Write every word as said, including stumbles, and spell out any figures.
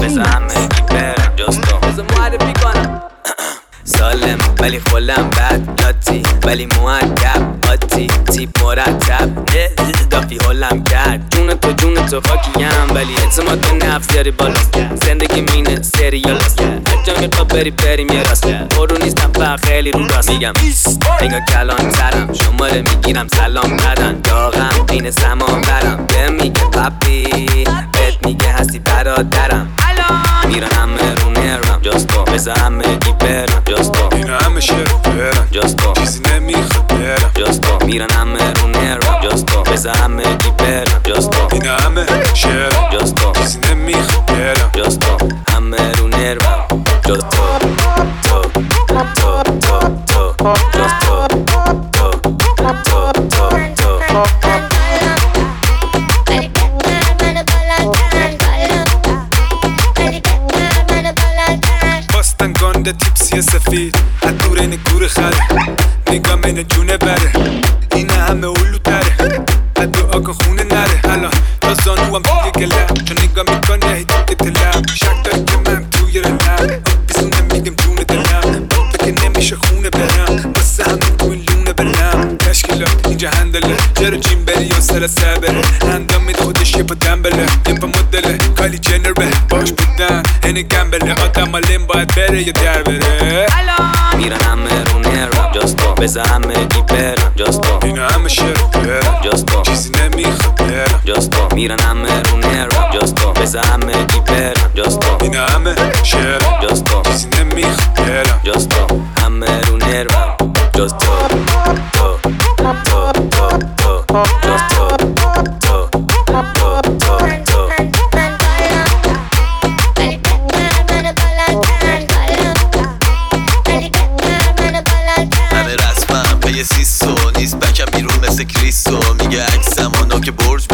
بذار همگی برم جز تو. بذار معرفی کنم سالم ولی خلم بد لاتی ولی مؤدب آتی تیپ مرتب دافی هلم کرد جون تو جون تو خاکیم ولی اعتماد به نفس یاری بالاست زندگی مینه سریالاست هر جا میخوا بری بریم یه راست برو نیستم فقط خیلی رو راست میگم نگاه کلان ترم شماره میگیرم سلام ندن داغم این زمان برم به میگه پاپی بهت میگه هستی برادرم میرن همه رو نرم جز تو بذار همگی برم جز تو اینا همه شعر برم جز تو چیزی نمیخواد برم جز تو میرن همه رو نرم جز تو بذار همگی برم جز تو اینا همه شعر جز تو چیزی نمیخواد برم جز تو همه رو نرم جز تو تو تو تو تو جز تو تو تو تو تو باستن گانده تیپسی سفید از دور این گور خره نگام این جونه بره این همه اولو تره از دعا کن خونه نره الان تا زانو هم توی گلم چون نگاه میکنه هی تو دلم شک داری که من توی رلم بیزونه میگم جونه دلم بابا که نمیشه خونه برم واسه همون تو این لونه برم تشکیلات اینجا هندله جرو جیم بری و سر سبره هندام میده خودش یه پا دنبله یه پا مدله کالی جنر به باش بودن هنه گنبله آدم الان باید بره یا در بره میرن همه رو نرم جز تو بذار همگی برم جز تو اینا همه شعر برم جز تو چیزی نمیخواد برم جز تو میرن همه رو نرم جز تو بذار همگی برم جز تو اینا همه شعر جز تو چیزی نمیخواد برم جز تو همه رو نرم جز تو تو تو تو تو جز تو تو تو تو تو همه رسمم به یه سیسو نیست بکم بیرون مثل کریسو میگه عکسم آنا که برج